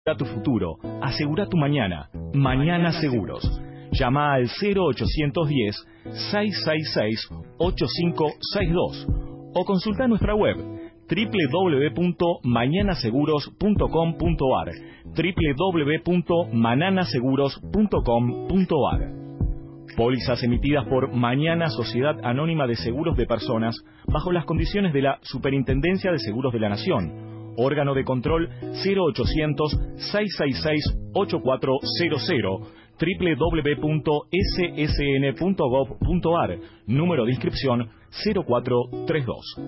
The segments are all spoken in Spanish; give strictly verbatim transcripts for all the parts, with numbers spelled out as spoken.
A tu futuro, asegura tu mañana. Mañana Seguros. Llama al cero ochocientos diez, seiscientos sesenta y seis, ochenta y cinco sesenta y dos o consulta nuestra web doble u doble u doble u punto mañana seguros punto com punto a r doble u doble u doble u punto manana seguros punto com punto a r. Pólizas emitidas por Mañana Sociedad Anónima de Seguros de Personas bajo las condiciones de la Superintendencia de Seguros de la Nación. Órgano de control cero ochocientos, seiscientos sesenta y seis, ochenta y cuatro cero cero, doble u doble u doble u punto s s n punto gov punto a r, número de inscripción cero cuatro tres dos.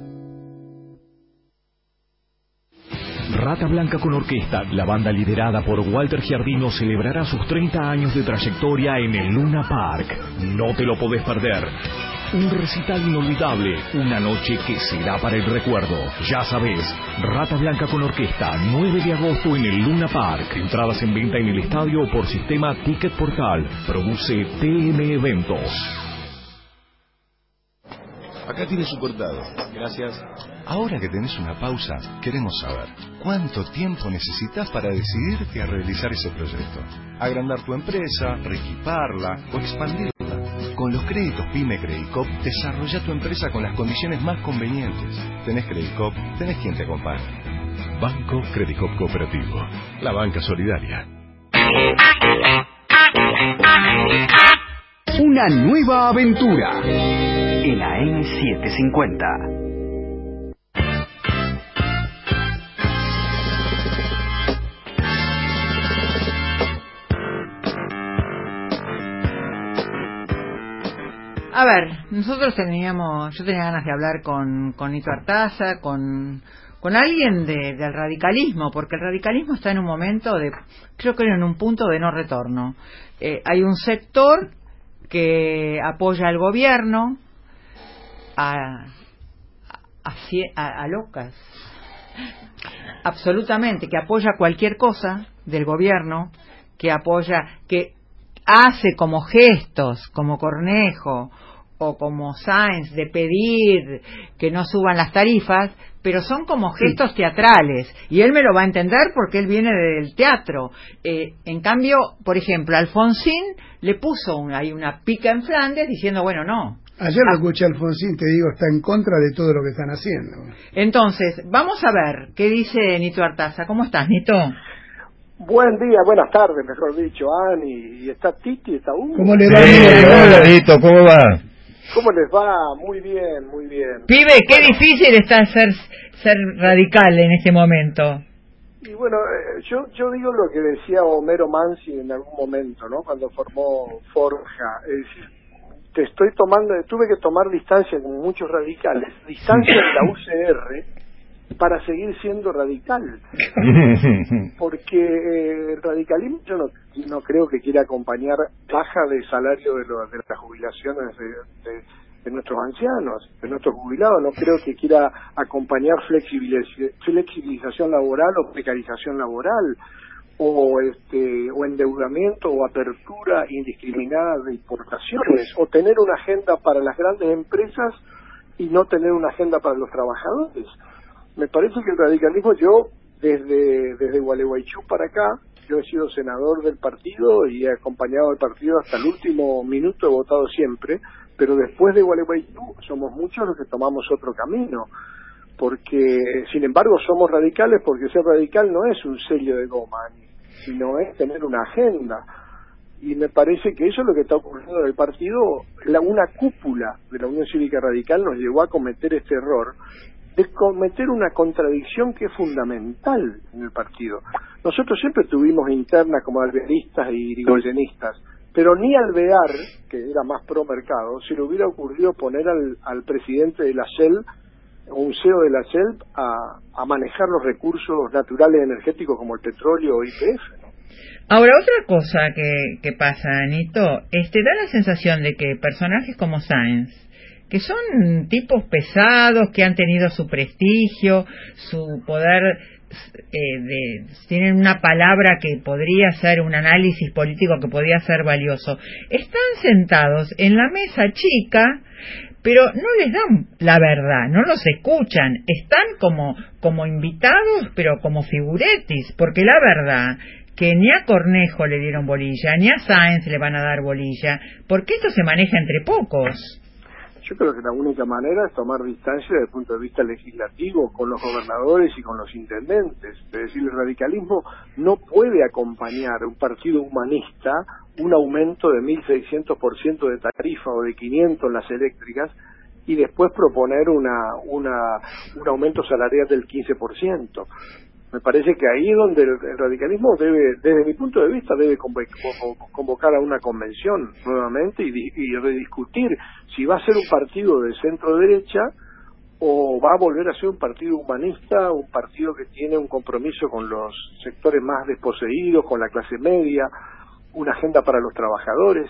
Rata Blanca con Orquesta, la banda liderada por Walter Giardino, celebrará sus treinta años de trayectoria en el Luna Park. No te lo podés perder. Un recital inolvidable, una noche que será para el recuerdo. Ya sabés, Rata Blanca con Orquesta, nueve de agosto en el Luna Park. Entradas en venta en el estadio o por sistema Ticket Portal. Produce T M Eventos. Acá tienes su cortado. Gracias. Ahora que tenés una pausa, queremos saber ¿cuánto tiempo necesitas para decidirte a realizar ese proyecto? Agrandar tu empresa, reequiparla o expandirla. Con los créditos PYME Credicop, desarrolla tu empresa con las condiciones más convenientes. Tenés Credicop, tenés quien te acompañe. Banco Credicop Cooperativo, la banca solidaria. Una nueva aventura en A M setecientos cincuenta. A ver, nosotros teníamos, yo tenía ganas de hablar con, con Nito Artaza, con, con alguien de, del radicalismo, porque el radicalismo está en un momento de, creo que en un punto de no retorno. Eh, hay un sector que apoya al gobierno a, a, a, a locas, absolutamente, que apoya cualquier cosa del gobierno, que apoya, que hace como gestos, como Cornejo o como Sáenz, de pedir que no suban las tarifas, pero son como gestos sí. teatrales, y él me lo va a entender porque él viene del teatro. Eh, en cambio, por ejemplo, Alfonsín le puso una, ahí una pica en Flandes diciendo, bueno, no. Ayer lo escuché a Alfonsín, te digo, está en contra de todo lo que están haciendo. Entonces, vamos a ver qué dice Nito Artaza. ¿Cómo estás, Nito? Buen día, buenas tardes, mejor dicho, Ani, y está Titi, está Hugo. ¿Cómo le va? Sí, hola, Nito, ¿cómo va? ¿Cómo les va? Muy bien, muy bien. Pibe, qué bueno, difícil está ser ser radical en este momento. Y bueno, eh, yo yo digo lo que decía Homero Mansi en algún momento, ¿no? Cuando formó Forja, es decir, te estoy tomando, tuve que tomar distancia con muchos radicales, distancia de la U C R, para seguir siendo radical, porque eh, el radicalismo yo no, no creo que quiera acompañar baja de salario de, lo, de las jubilaciones de, de, de nuestros ancianos, de nuestros jubilados, no creo que quiera acompañar flexibiliz flexibilización laboral o precarización laboral, o este o endeudamiento o apertura indiscriminada de importaciones, o tener una agenda para las grandes empresas y no tener una agenda para los trabajadores. Me parece que el radicalismo, yo desde desde Gualeguaychú para acá, yo he sido senador del partido y he acompañado al partido hasta el último minuto, he votado siempre, pero después de Gualeguaychú somos muchos los que tomamos otro camino, porque sin embargo somos radicales, porque ser radical no es un sello de goma, sino es tener una agenda, y me parece que eso es lo que está ocurriendo en el partido. La, una cúpula de la Unión Cívica Radical nos llevó a cometer este error de cometer una contradicción que es fundamental en el partido. Nosotros siempre tuvimos internas como alvearistas y irigoyenistas, pero ni Alvear, que era más pro mercado, se le hubiera ocurrido poner al, al presidente de la Shell, un C E O de la Shell, a, a manejar los recursos naturales energéticos como el petróleo o Y P F, ¿no? Ahora, otra cosa que, que pasa, Anito, este, da la sensación de que personajes como Sáenz, que son tipos pesados, que han tenido su prestigio, su poder, eh, de, tienen una palabra que podría ser un análisis político que podría ser valioso, están sentados en la mesa chica pero no les dan la verdad, no los escuchan, están como, como invitados, pero como figuretis, porque la verdad que ni a Cornejo le dieron bolilla, ni a Sáenz le van a dar bolilla, porque esto se maneja entre pocos. Yo creo que la única manera es tomar distancia desde el punto de vista legislativo con los gobernadores y con los intendentes. Es decir, el radicalismo no puede acompañar a un partido humanista un aumento de mil seiscientos por ciento de tarifa o de quinientos en las eléctricas y después proponer una, una, un aumento salarial del quince por ciento. Me parece que ahí es donde el radicalismo debe, desde mi punto de vista, debe convocar a una convención nuevamente y, y rediscutir si va a ser un partido de centro-derecha o va a volver a ser un partido humanista, un partido que tiene un compromiso con los sectores más desposeídos, con la clase media, una agenda para los trabajadores.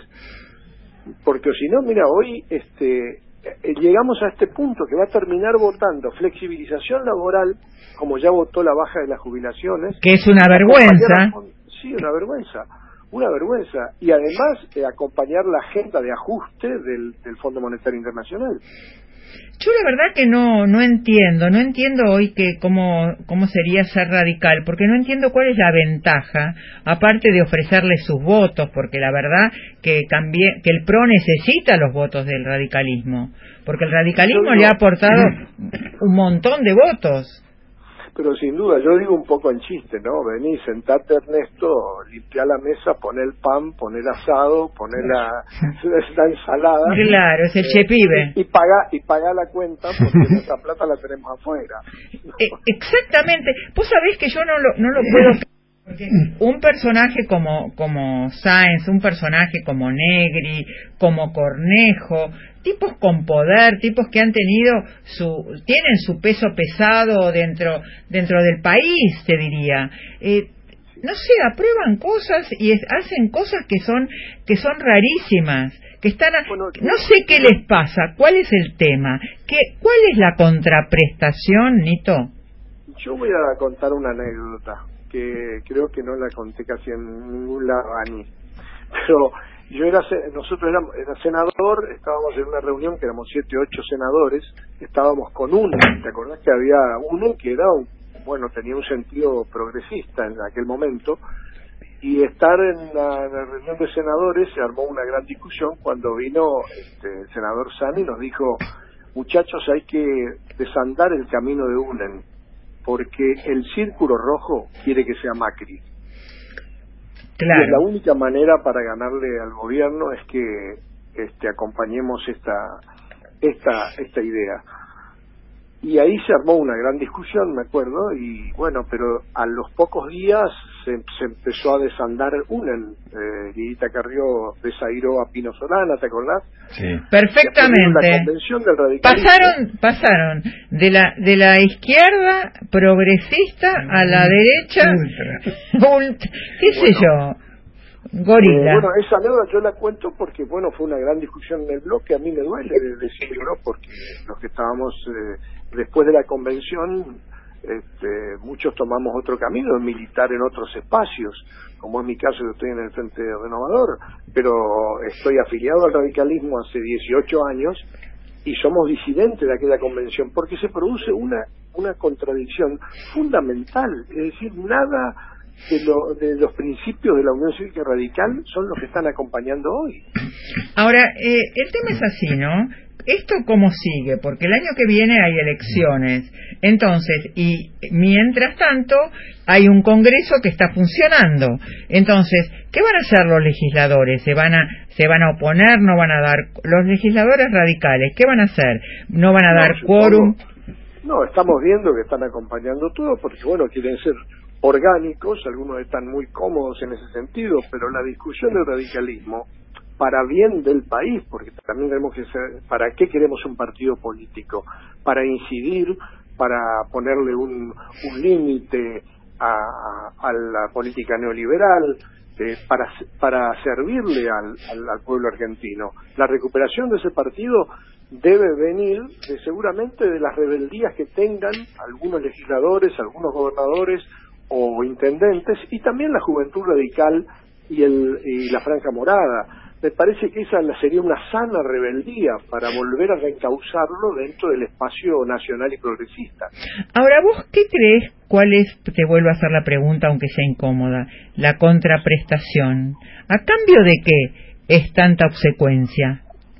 Porque si no, mira, hoy este llegamos a este punto que va a terminar votando flexibilización laboral, como ya votó la baja de las jubilaciones. Que es una vergüenza. Con, sí, una vergüenza, una vergüenza. Y además eh, acompañar la agenda de ajuste del, del Fondo Monetario Internacional. Yo la verdad que no no entiendo, no entiendo hoy que cómo cómo sería ser radical, porque no entiendo cuál es la ventaja, aparte de ofrecerle sus votos, porque la verdad que cambie, que el P R O necesita los votos del radicalismo, porque el radicalismo no, le ha aportado un montón de votos. Pero sin duda, yo digo un poco en chiste, ¿no? Vení, sentate, Ernesto, limpia la mesa, poné el pan, poné el asado, poné la, la ensalada. Claro, es el eh, chepibe. Y, y paga y paga la cuenta porque esa plata la tenemos afuera. Eh, exactamente. Vos sabés que yo no lo, no lo puedo... Porque un personaje como como Sáenz, un personaje como Negri, como Cornejo, tipos con poder, tipos que han tenido su tienen su peso pesado dentro dentro del país, te diría. Eh, no sé, aprueban cosas y es, hacen cosas que son que son rarísimas, que están a, bueno, no sé qué les pasa, cuál es el tema, qué cuál es la contraprestación, Nito. Yo voy a contar una anécdota que creo que no la conté casi en ningún lado, Ani. Pero yo era, nosotros éramos, era senador, estábamos en una reunión que éramos siete, ocho senadores, estábamos con uno, ¿te acordás que había uno que era, un, bueno, tenía un sentido progresista en aquel momento, y estar en la, en la reunión de senadores se armó una gran discusión cuando vino este, el senador Sani y nos dijo, muchachos, hay que desandar el camino de Unen, porque el círculo rojo quiere que sea Macri. Claro. Y la única manera para ganarle al gobierno es que este, acompañemos esta, esta, esta idea. Y ahí se armó una gran discusión, me acuerdo, y bueno, pero a los pocos días se, se empezó a desandar Unen. Eh, Guidita Carrió desairó a Pino Solana, ¿te acordás? Sí. Perfectamente. La convención del radicalismo. Pasaron, pasaron de la de la izquierda progresista a la derecha, ultra, qué sé bueno, yo, gorila. Eh, bueno, esa anécdota yo la cuento porque, bueno, fue una gran discusión en el bloque. A mí me duele decirlo porque los que estábamos eh, después de la convención, este, muchos tomamos otro camino, militar en otros espacios, como es mi caso, yo estoy en el Frente Renovador, pero estoy afiliado al radicalismo hace dieciocho años y somos disidentes de aquella convención porque se produce una una contradicción fundamental, es decir, nada de, lo, de los principios de la Unión Cívica Radical son los que están acompañando hoy. Ahora, eh, el tema es así, ¿no? ¿Esto cómo sigue? Porque el año que viene hay elecciones. Entonces, y mientras tanto, hay un Congreso que está funcionando. Entonces, ¿qué van a hacer los legisladores? ¿Se van a se van a oponer? ¿No van a dar? Los legisladores radicales, ¿qué van a hacer? ¿No van a no, dar quórum? No, estamos viendo que están acompañando todo porque, bueno, quieren ser orgánicos, algunos están muy cómodos en ese sentido, pero la discusión del radicalismo para bien del país, porque también tenemos que ser, ¿para qué queremos un partido político? Para incidir, para ponerle un, un límite a, a la política neoliberal, eh, para para servirle al, al, al pueblo argentino. La recuperación de ese partido debe venir de, seguramente de las rebeldías que tengan algunos legisladores, algunos gobernadores o intendentes, y también la juventud radical y, el, y la franja morada. me parece que esa sería una sana rebeldía para volver a reencauzarlo dentro del espacio nacional y progresista. Ahora, ¿vos qué crees? ¿Cuál es, te vuelvo a hacer la pregunta aunque sea incómoda, la contraprestación? ¿A cambio de qué es tanta obsecuencia?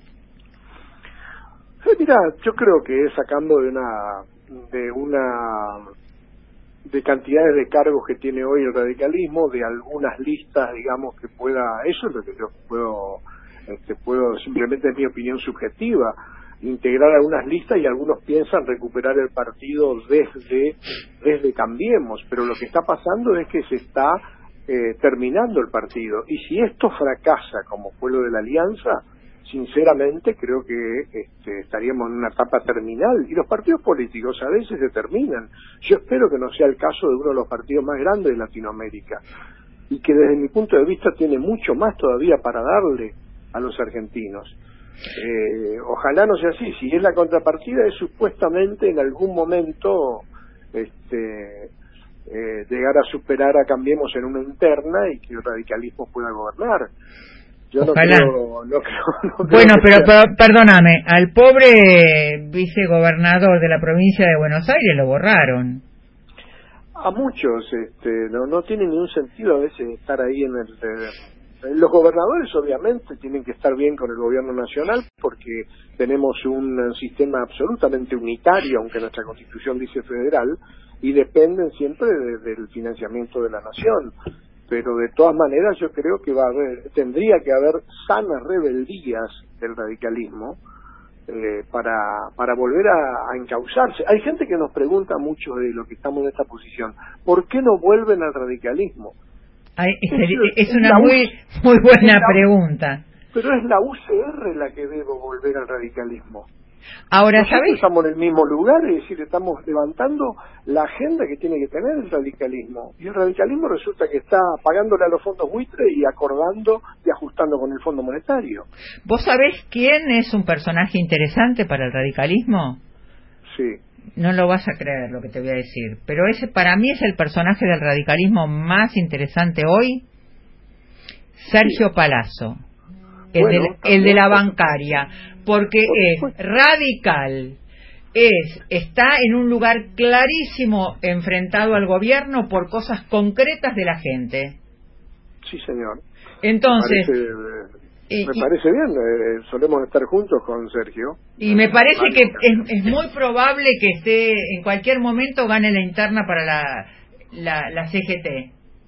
Eh, mira, yo creo que es sacando de una de una de cantidades de cargos que tiene hoy el radicalismo, de algunas listas, digamos, que pueda, eso es lo que yo puedo, este, puedo simplemente es mi opinión subjetiva, integrar algunas listas y algunos piensan recuperar el partido desde, desde Cambiemos, pero lo que está pasando es que se está eh, terminando el partido, y si esto fracasa como fue lo de la Alianza, sinceramente creo que este, estaríamos en una etapa terminal, y los partidos políticos a veces se terminan. Yo espero que no sea el caso de uno de los partidos más grandes de Latinoamérica, y que desde mi punto de vista tiene mucho más todavía para darle a los argentinos. Eh, ojalá no sea así. Si es la contrapartida, es supuestamente en algún momento este, eh, llegar a superar a Cambiemos en una interna y que el radicalismo pueda gobernar. Yo Ojalá. No creo, no creo, no creo bueno, pero, sea... pero perdóname, al pobre vicegobernador de la provincia de Buenos Aires lo borraron. A muchos, este, no, no tiene ningún sentido a veces estar ahí en el... Eh, los gobernadores obviamente tienen que estar bien con el gobierno nacional porque tenemos un sistema absolutamente unitario, aunque nuestra constitución dice federal, y dependen siempre de, del financiamiento de la nación. Pero de todas maneras yo creo que va a haber, tendría que haber sanas rebeldías del radicalismo eh, para para volver a, a encauzarse. Hay gente que nos pregunta mucho de lo que estamos en esta posición, ¿por qué no vuelven al radicalismo? Ay, es, es, es una muy muy buena la, pregunta. Pero es la U C R la que debe volver al radicalismo. Ahora, Nosotros ¿sabes? Estamos en el mismo lugar, es decir, estamos levantando la agenda que tiene que tener el radicalismo. Y el radicalismo resulta que está pagándole a los fondos buitre y acordando y ajustando con el Fondo Monetario. ¿Vos sabés quién es un personaje interesante para el radicalismo? Sí. No lo vas a creer lo que te voy a decir, pero ese para mí es el personaje del radicalismo más interesante hoy, Sergio sí. Palazzo, el, bueno, de, el de la bancaria, porque es radical, es está en un lugar clarísimo enfrentado al gobierno por cosas concretas de la gente. Sí, señor. Entonces... Me parece, y, me parece bien, eh, solemos estar juntos con Sergio. Y me parece vale, que es, es muy probable que esté, en cualquier momento gane la interna para la, la, la C G T.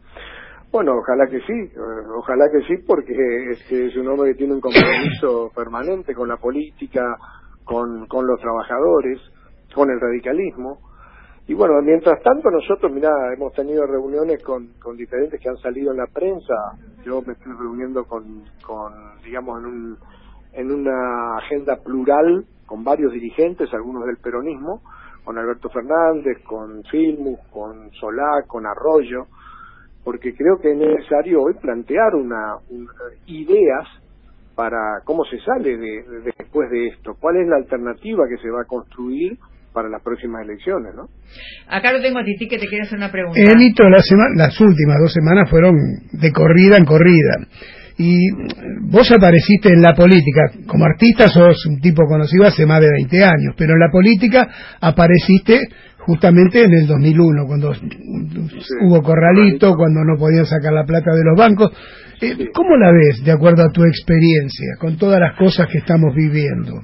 Bueno, ojalá que sí, ojalá que sí, porque este es un hombre que tiene un compromiso permanente con la política, con, con los trabajadores, con el radicalismo. Y bueno, mientras tanto nosotros, mirá, hemos tenido reuniones con, con diferentes que han salido en la prensa. Yo me estoy reuniendo con, con digamos, en, un, en una agenda plural con varios dirigentes, algunos del peronismo, con Alberto Fernández, con Filmus, con Solá, con Arroyo, porque creo que es necesario hoy plantear una, una ideas para cómo se sale de, de, después de esto, cuál es la alternativa que se va a construir para las próximas elecciones, ¿no? Acá lo tengo a Titi que te quiere hacer una pregunta. Enito, la sema, las últimas dos semanas fueron de corrida en corrida. Y vos apareciste en la política, como artista sos un tipo conocido hace más de veinte años, pero en la política apareciste justamente en el dos mil uno, cuando sí, hubo corralito, cuando no podían sacar la plata de los bancos. Eh, sí. ¿Cómo la ves, de acuerdo a tu experiencia, con todas las cosas que estamos viviendo?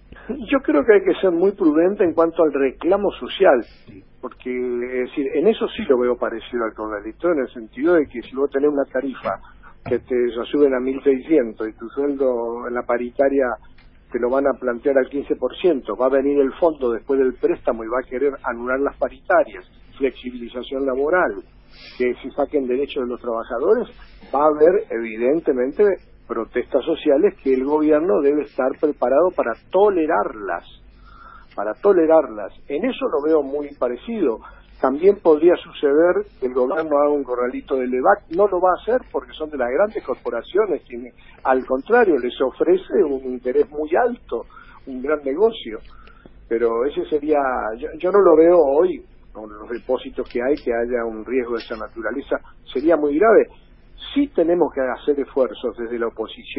Yo creo que hay que ser muy prudente en cuanto al reclamo social, porque es decir, en eso sí lo veo parecido al corralito, en el sentido de que si vos tenés una tarifa que te la suben a mil seiscientos y tu sueldo en la paritaria te lo van a plantear al quince por ciento, va a venir el fondo después del préstamo y va a querer anular las paritarias, flexibilización laboral, que se saquen derechos de los trabajadores, va a haber evidentemente protestas sociales que el gobierno debe estar preparado para tolerarlas, para tolerarlas. En eso lo veo muy parecido. También podría suceder que el gobierno haga un corralito del EVAC, no lo va a hacer porque son de las grandes corporaciones, que al contrario les ofrece un interés muy alto, un gran negocio. Pero ese sería, yo, yo no lo veo hoy, con los depósitos que hay, que haya un riesgo de esa naturaleza, sería muy grave. Sí tenemos que hacer esfuerzos desde la oposición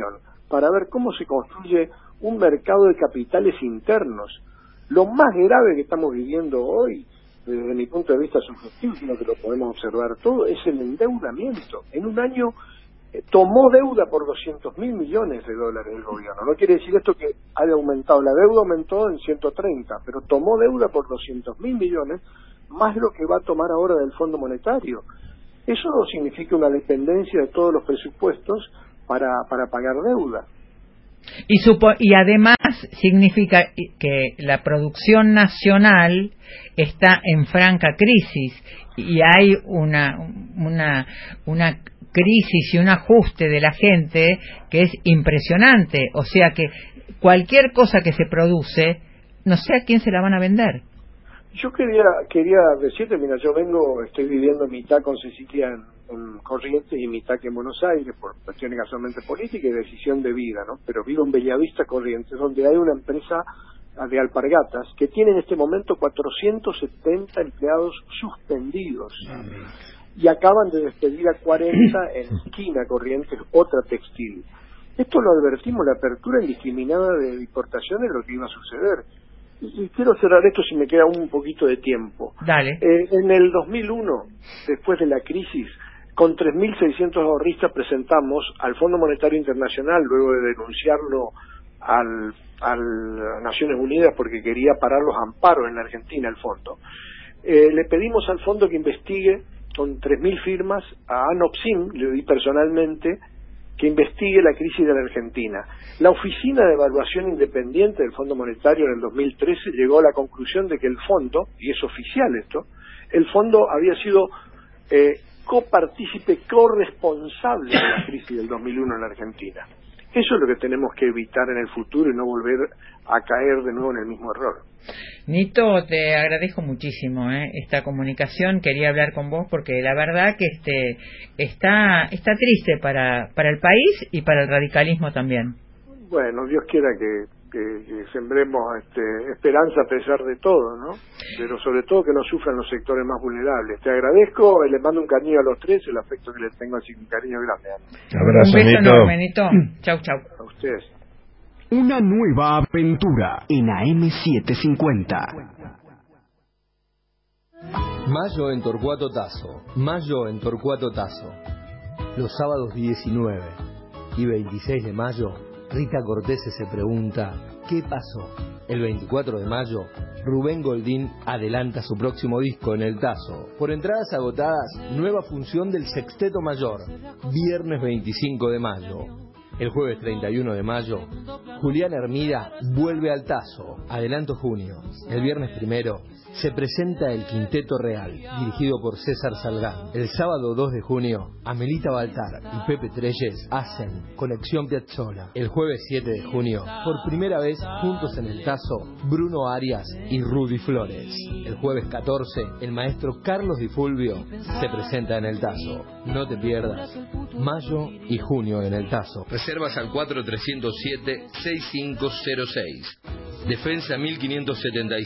para ver cómo se construye un mercado de capitales internos. Lo más grave que estamos viviendo hoy, desde mi punto de vista subjetivo, sino que lo podemos observar todo, es el endeudamiento. En un año eh, tomó deuda por doscientos mil millones de dólares el gobierno. No quiere decir esto que haya aumentado, la deuda aumentó en ciento treinta, pero tomó deuda por doscientos mil millones, más lo que va a tomar ahora del Fondo Monetario. Eso significa una dependencia de todos los presupuestos para, para pagar deuda. Y, supo, y además significa que la producción nacional está en franca crisis y hay una, una, una crisis y un ajuste de la gente que es impresionante. O sea que cualquier cosa que se produce, no sé a quién se la van a vender. Yo quería quería decirte, mira, yo vengo, estoy viviendo mitad con Cecilia en, en Corrientes y mitad que en Buenos Aires, por cuestiones casualmente políticas y decisión de vida, ¿no? Pero vivo en Bellavista, Corrientes, donde hay una empresa de alpargatas que tiene en este momento cuatrocientos setenta empleados suspendidos. Y acaban de despedir a cuarenta en esquina, Corrientes, otra textil. Esto lo advertimos, la apertura indiscriminada de importaciones, lo que iba a suceder. Y quiero cerrar esto si me queda un poquito de tiempo. Dale. Eh, en el dos mil uno, después de la crisis, con tres mil seiscientos ahorristas presentamos al Fondo Monetario Internacional, luego de denunciarlo al, al Naciones Unidas porque quería parar los amparos en la Argentina, el fondo. Eh, le pedimos al fondo que investigue con tres mil firmas a ANOPSIM, le di personalmente, que investigue la crisis de la Argentina. La Oficina de Evaluación Independiente del Fondo Monetario en el dos mil trece llegó a la conclusión de que el fondo, y es oficial esto, el fondo había sido eh, copartícipe, corresponsable de la crisis del dos mil uno en la Argentina. Eso es lo que tenemos que evitar en el futuro y no volver a caer de nuevo en el mismo error. Nito, te agradezco muchísimo ¿eh? esta comunicación. Quería hablar con vos porque la verdad que este está está triste para para el país y para el radicalismo también. Bueno, Dios quiera que, que, que sembremos este, esperanza a pesar de todo, ¿no? Pero sobre todo que no sufran los sectores más vulnerables. Te agradezco, les mando un cariño a los tres, el afecto que les tengo, así un cariño grande. Abrazo, un beso Nito. enorme, Nito. Chau, chau. A ustedes. Una nueva aventura en A M setecientos cincuenta. Mayo en Torcuato Tazo. Mayo en Torcuato Tazo. Los sábados diecinueve y veintiséis de mayo, Rita Cortese se pregunta ¿qué pasó? El veinticuatro de mayo, Rubén Goldín adelanta su próximo disco en el Tazo. Por entradas agotadas, nueva función del Sexteto Mayor, viernes veinticinco de mayo. El jueves treinta y uno de mayo, Julián Hermida vuelve al Tazo, adelanto junio. El viernes primero, se presenta el Quinteto Real, dirigido por César Salgán. El sábado dos de junio, Amelita Baltar y Pepe Trelles hacen Conexión Piazzolla. El jueves siete de junio, por primera vez juntos en el Tazo, Bruno Arias y Rudy Flores. El jueves catorce, el maestro Carlos Di Fulvio se presenta en el Tazo. No te pierdas mayo y junio en el Tazo. Reservas al cuatro tres cero siete seis cinco cero seis. Defensa mil quinientos setenta y